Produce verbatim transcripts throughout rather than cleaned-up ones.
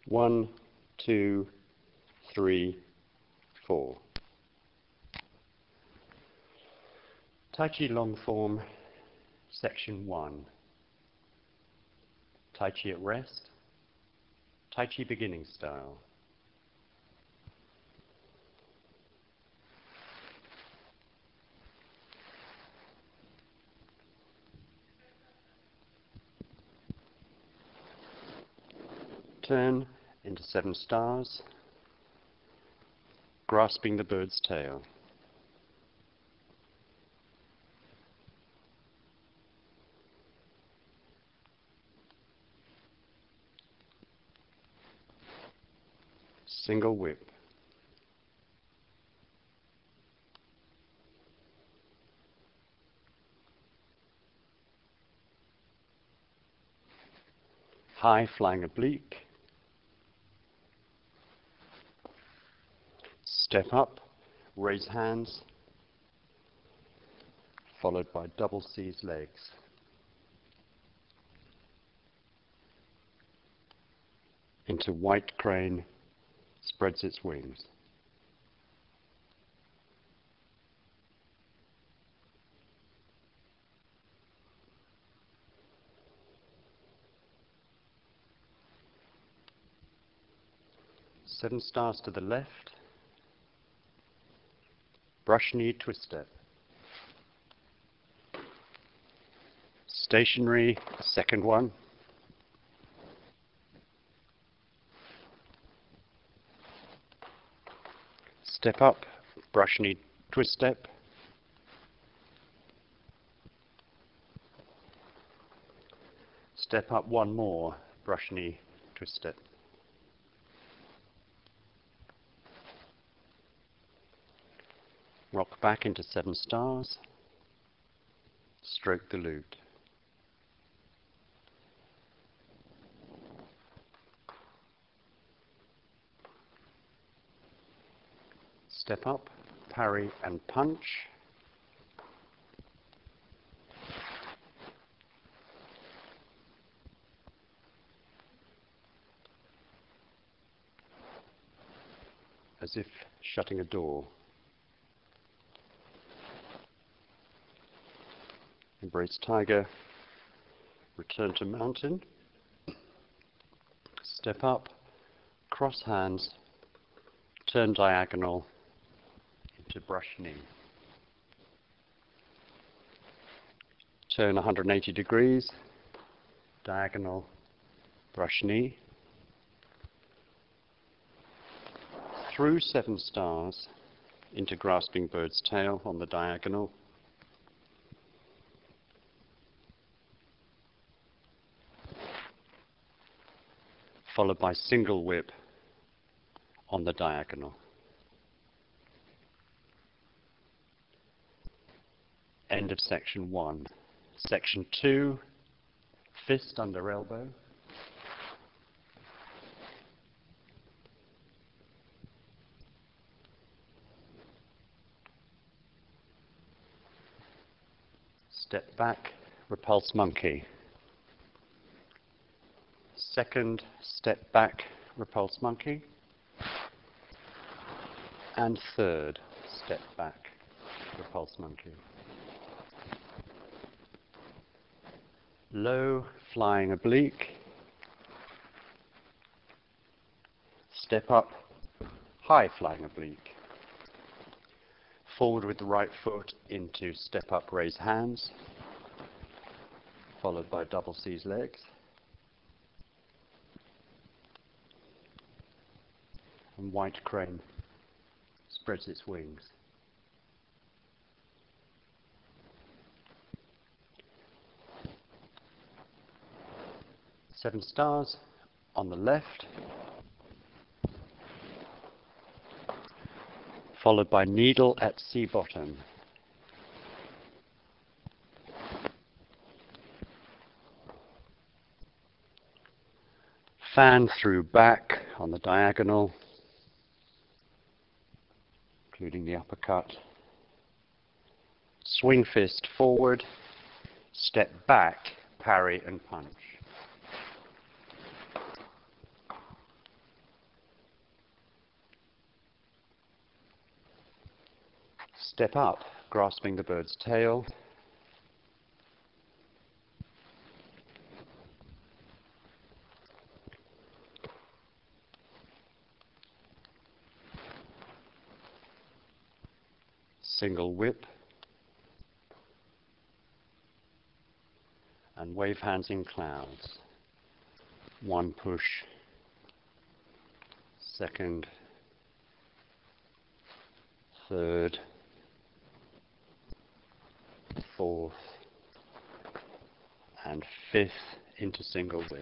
One, two, three, four. Tai Chi long form, section one. Tai Chi at rest, Tai Chi beginning style. Turn into seven stars, grasping the bird's tail. Single whip. High flying oblique. Step up, raise hands, followed by double C's legs. Into white crane, spreads its wings. Seven stars to the left. Brush knee, twist step. Stationary, second one. Step up, brush knee, twist step. Step up one more, brush knee, twist step. Rock back into seven stars. Stroke the lute. Step up, parry and punch. As if shutting a door. Embrace tiger, return to mountain. Step up, cross hands, turn diagonal into brush knee. Turn one hundred eighty degrees, diagonal, brush knee. Through seven stars into grasping bird's tail on the diagonal. Followed by single whip on the diagonal. End of section one. Section two, fist under elbow. Step back, repulse monkey. Second, step back, repulse monkey. And third, step back, repulse monkey. Low, flying oblique. Step up, high flying oblique. Forward with the right foot into step up, raise hands. Followed by double C's legs. And white crane spreads its wings. Seven stars on the left, followed by needle at sea bottom. Fan through back on the diagonal, including the uppercut. Swing fist forward, step back, parry and punch. Step up, grasping the bird's tail. Single whip. And wave hands in clouds. One push, second, third, fourth, and fifth into single whip.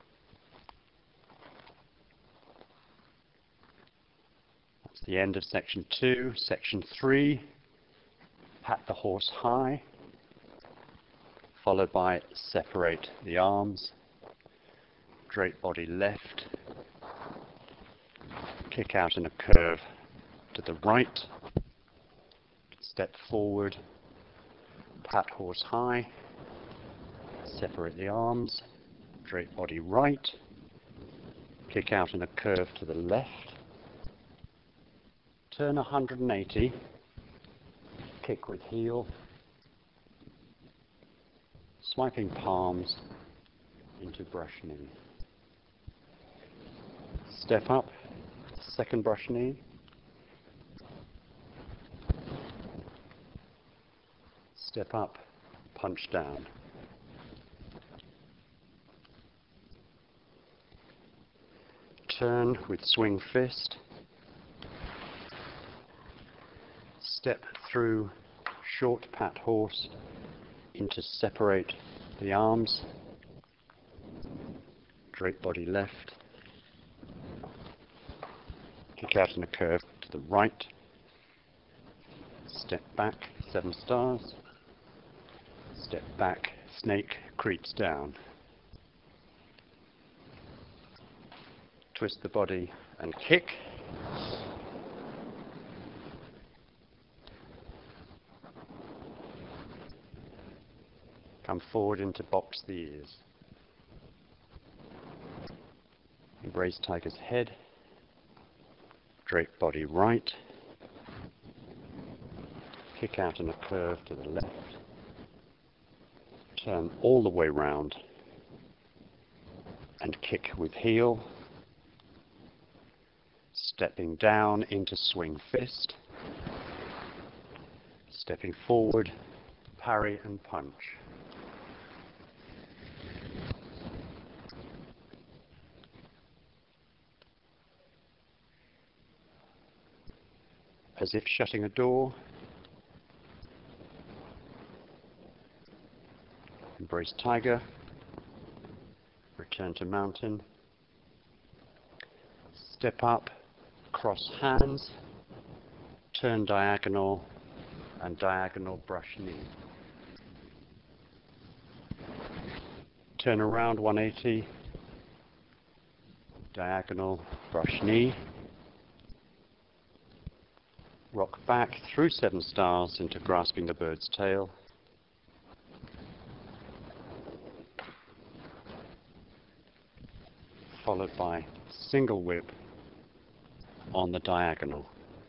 That's the end of section two. Section three, pat the horse high, followed by separate the arms, drape body left, kick out in a curve to the right, step forward, pat horse high, separate the arms, drape body right, kick out in a curve to the left, turn one hundred eighty, kick with heel, swiping palms into brush knee. Step up, second brush knee. Step up, punch down. Turn with swing fist. Step through short pat horse into separate the arms. Drape body left. Kick out in a curve to the right. Step back, seven stars. Step back, snake creeps down. Twist the body and kick. Come forward into box the ears. Embrace tiger's head. Drape body right. Kick out in a curve to the left. Turn all the way round and kick with heel. Stepping down into swing fist. Stepping forward, parry and punch. As if shutting a door. Embrace tiger. Return to mountain. Step up, cross hands, turn diagonal and diagonal brush knee. Turn around one eighty, diagonal brush knee. Rock back through seven stars into grasping the bird's tail. Followed by single whip on the diagonal.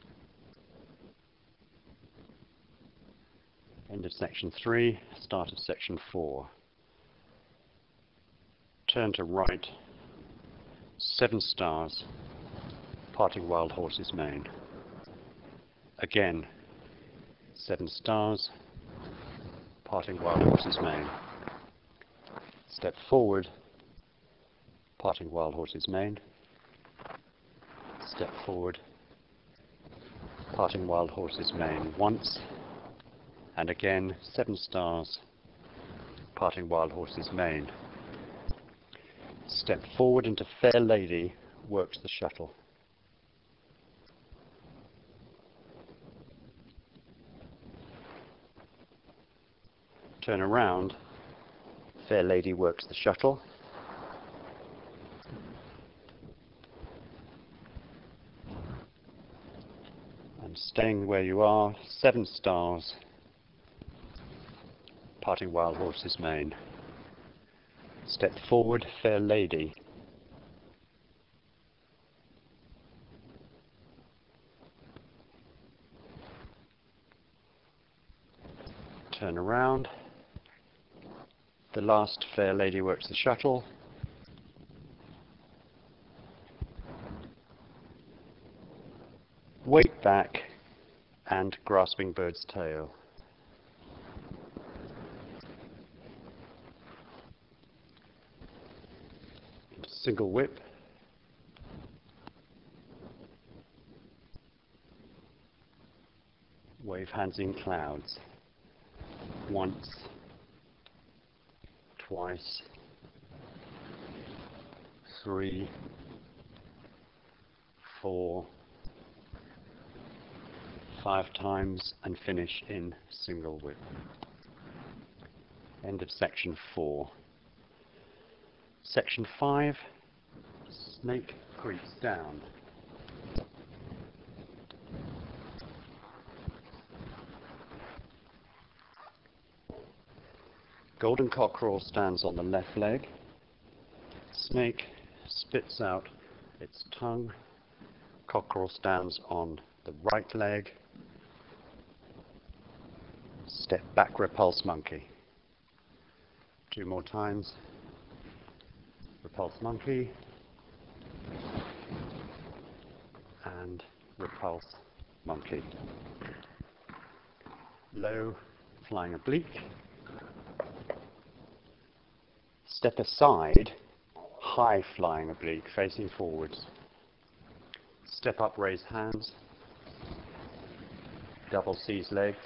End of section three, start of section four. Turn to right, seven stars, parting wild horse's mane. Again, seven stars, parting wild horse's mane. Step forward, parting wild horse's mane. Step forward, parting wild horse's mane once, and again, seven stars, parting wild horse's mane. Step forward into fair lady, works the shuttle. Turn around, fair lady works the shuttle. And staying where you are, seven stars, parting wild horse's mane. Step forward, fair lady. turn around. The last fair lady works the shuttle. Weight back and grasping bird's tail. Single whip. Wave hands in clouds. Once, twice, three, four, five times, and finish in single whip. End of section four. Section five, snake creeps down. Golden cockerel stands on the left leg. Snake spits out its tongue. Cockerel stands on the right leg. Step back, repulse monkey. Two more times. Repulse monkey. And repulse monkey. Low, flying oblique. Step aside, high flying oblique, facing forwards. Step up, raise hands. Double seize legs.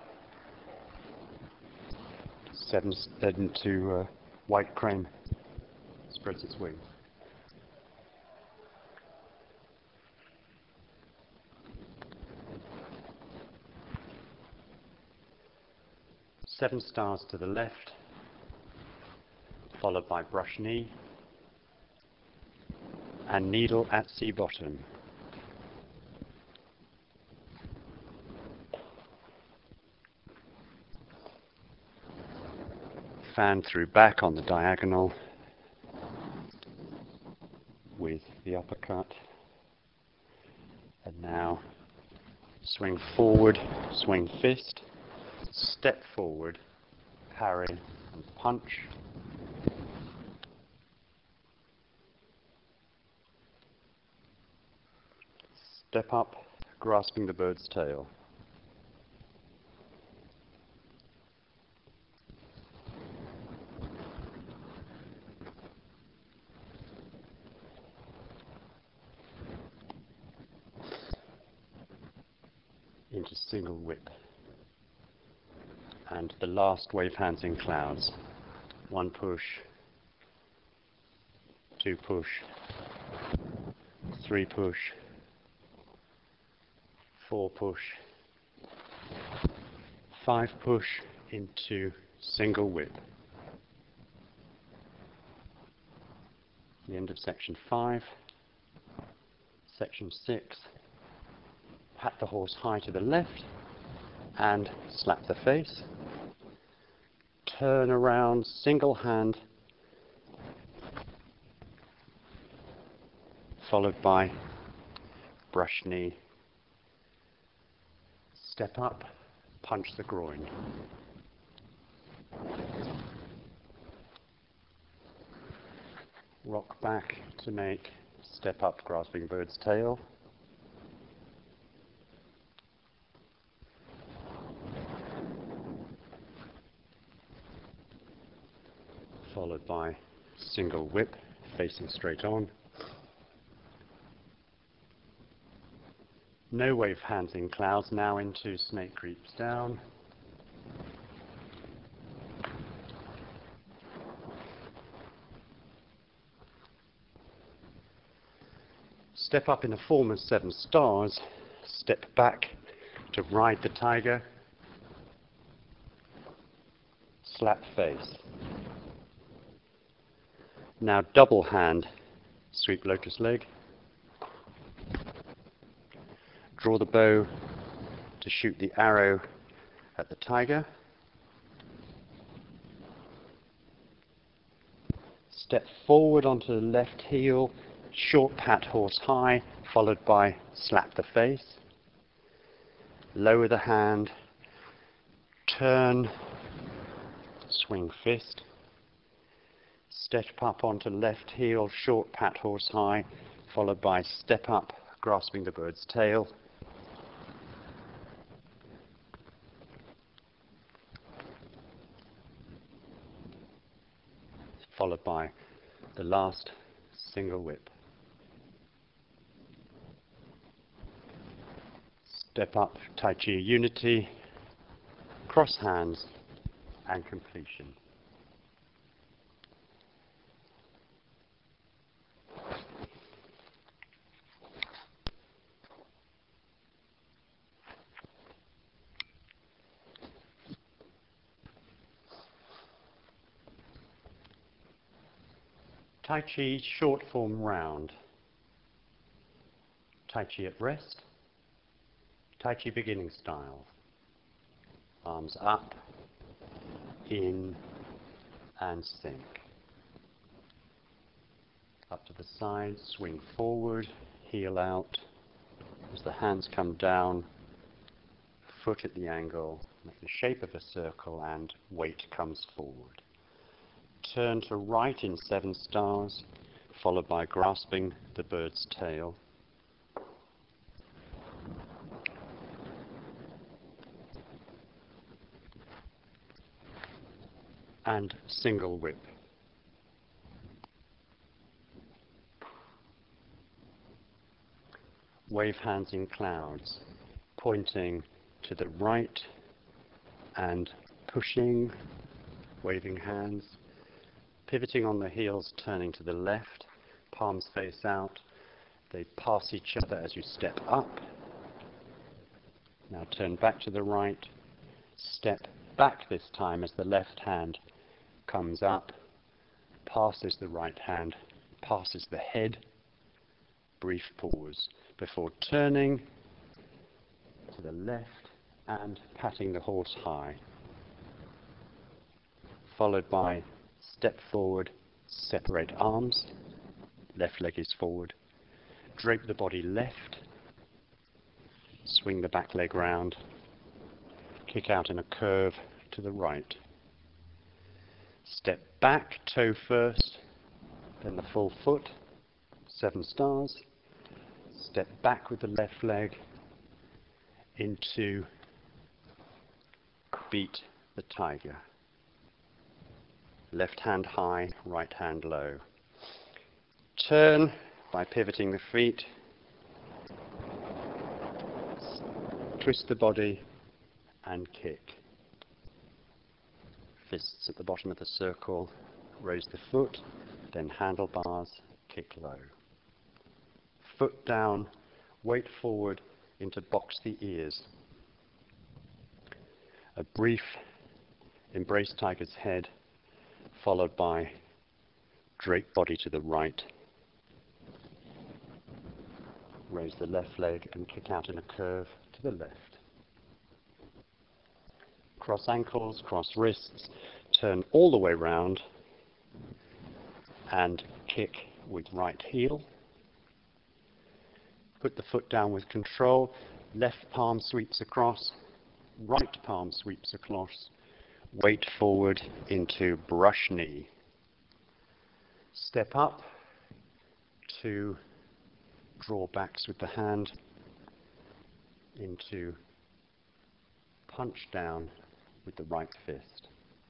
Seven into uh, white crane. Spreads its wings. Seven stars to the left, followed by brush knee and needle at sea bottom. Fan through back on the diagonal with the uppercut. And now swing forward, swing fist, step forward, parry and punch. Step up, grasping the bird's tail. Into single whip. And the last wave hands in clouds. One push, two push, three push, four push, five push into single whip. The end of section five. Section six. Pat the horse high to the left and slap the face. Turn around, single hand, followed by brush knee. Step up, punch the groin. Rock back to make step up, grasping bird's tail. Followed by single whip, facing straight on. No wave hands in clouds, now into snake creeps down. Step up in the form of seven stars, step back to ride the tiger, slap face. Now double hand, sweep lotus leg. Draw the bow to shoot the arrow at the tiger. Step forward onto the left heel, short pat horse high, followed by slap the face. Lower the hand, turn swing fist. Step up onto left heel, short pat horse high, followed by step up, grasping the bird's tail. Followed by the last single whip. Step up, Tai Chi unity, cross hands, and completion. Tai Chi short form round. Tai Chi at rest. Tai Chi beginning style. Arms up, in, and sink. Up to the side, swing forward, heel out. As the hands come down, foot at the angle, make the shape of a circle, and weight comes forward. Turn to right in seven stars, followed by grasping the bird's tail. And single whip. Wave hands in clouds, pointing to the right and pushing, waving hands. Pivoting on the heels, turning to the left, palms face out. They pass each other as you step up. Now turn back to the right, step back this time as the left hand comes up, passes the right hand, passes the head. Brief pause before turning to the left and patting the horse high, followed by step forward, separate arms, left leg is forward, drape the body left, swing the back leg round, kick out in a curve to the right. Step back, toe first, then the full foot, seven stars. Step back with the left leg into beat the tiger. Left hand high, right hand low. Turn by pivoting the feet. Twist the body and kick. Fists at the bottom of the circle. Raise the foot, then handlebars, kick low. Foot down, weight forward into box the ears. A brief embrace tiger's head, followed by drape body to the right. Raise the left leg and kick out in a curve to the left. Cross ankles, cross wrists, turn all the way round and kick with right heel. Put the foot down with control, left palm sweeps across, right palm sweeps across, weight forward into brush knee. Step up to draw backs with the hand into punch down with the right fist.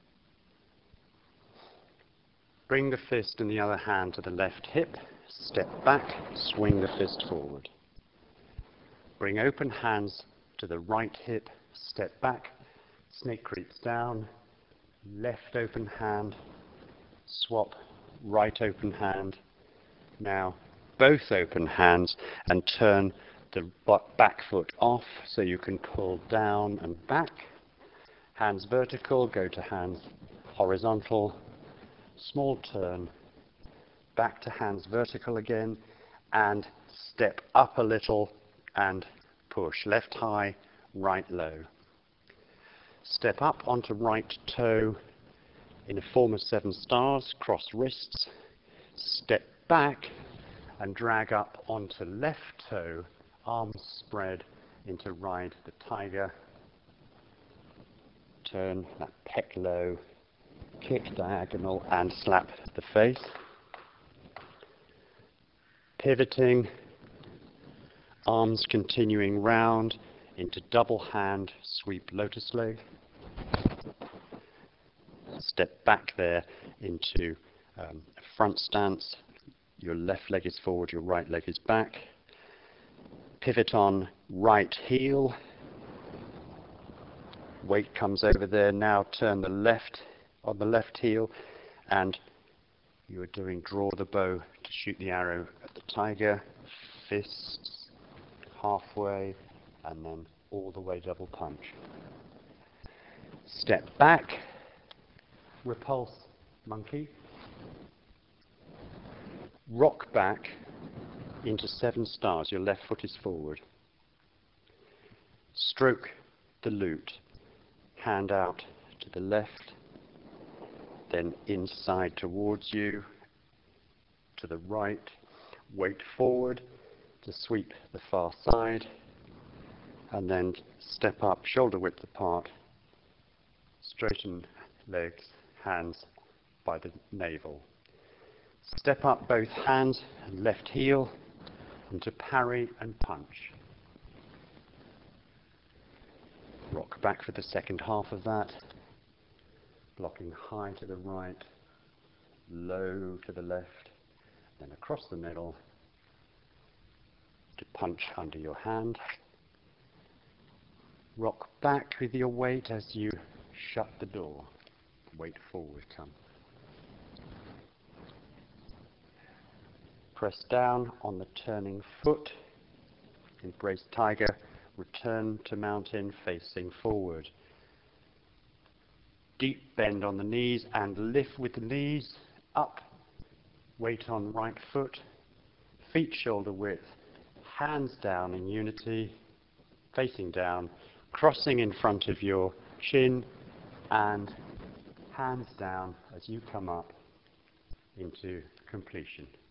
Bring the fist and the other hand to the left hip, step back, swing the fist forward. Bring open hands to the right hip, step back, snake creeps down, left open hand, swap, right open hand. Now both open hands and turn the back foot off so you can pull down and back. Hands vertical, go to hands horizontal, small turn, back to hands vertical again, and step up a little and push. Left high, right low. Step up onto right toe in a form of seven stars, cross wrists, step back and drag up onto left toe, arms spread into ride the tiger. Turn that pec low, Kick diagonal and slap the face. Pivoting, arms continuing round into double hand sweep lotus leg. Step back there into um, a front stance. Your left leg is forward, your right leg is back. Pivot on right heel. Weight comes over there. Now turn the left on the left heel, and you are doing draw the bow to shoot the arrow at the tiger. Fists halfway, and then all the way double punch. Step back, repulse monkey. Rock back into seven stars. Your left foot is forward. Stroke the lute. Hand out to the left, then inside towards you, to the right. Weight forward to sweep the far side, and then step up, shoulder width apart. Straighten legs, hands by the navel. Step up both hands and left heel into parry and punch. Rock back for the second half of that, blocking high to the right, low to the left, then across the middle to punch under your hand. Rock back with your weight as you shut the door. Weight forward come. Press down on the turning foot. Embrace tiger. Return to mountain facing forward. Deep bend on the knees and lift with the knees up. Weight on right foot. Feet shoulder width. Hands down in unity. Facing down. Crossing in front of your chin. And hands down as you come up into completion.